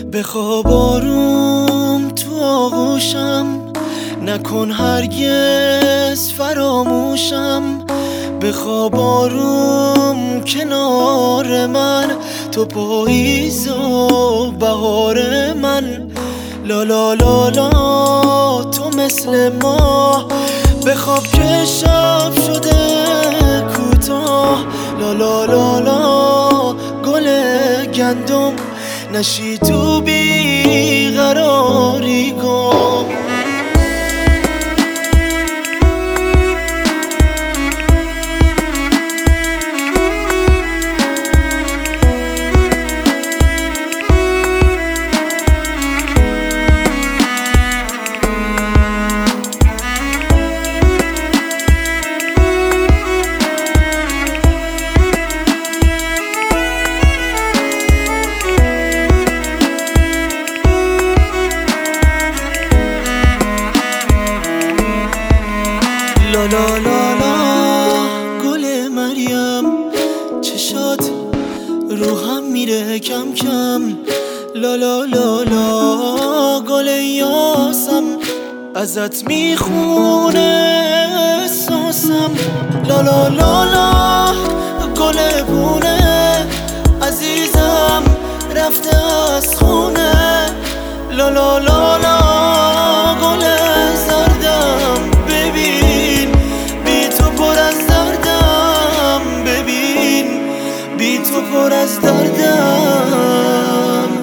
بخواب آروم تو آغوشم، نکن هرگز فراموشم. بخواب آروم کنار من، تو پاییز و بهار من. لا لا لا لا تو مثل ما، بخواب که شب شده کوتاه. لا لا لا لا گل گندم، نشی تو بیقراری گم. لا لا لا لا گل مریم، چشات روحم میره کم کم. لا لا لا لا گل یاسم، ازت میخونه احساسم. لا لا لا لا گل بونه، عزیزم رفته از خونه. لا لا لا لا گل زردم، ببین بی تو پر از دردم. ببین بی تو پر از دردم.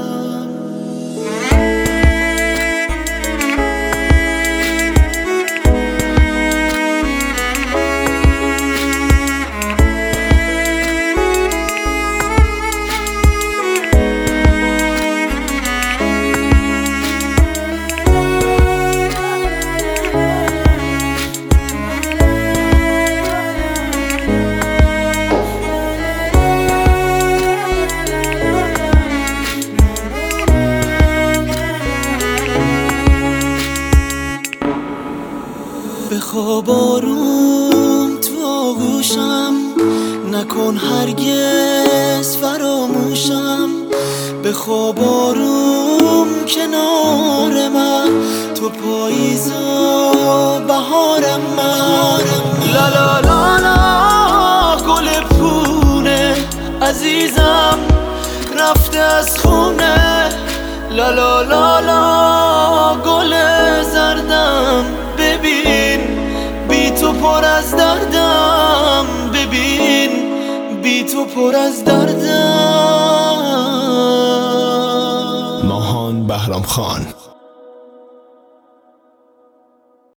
بخواب آروم تو آغوشم، نکن هرگز فراموشم. بخواب آروم کنار من، تو پاییز و بهارم من. لا لا لا لا گل پونه، عزیزم رفته از خونه. لا لا لا لا گل زردم، ببین بی تو پر از دردم. ببین بی تو پر از دردم. ماهان بهرام خان.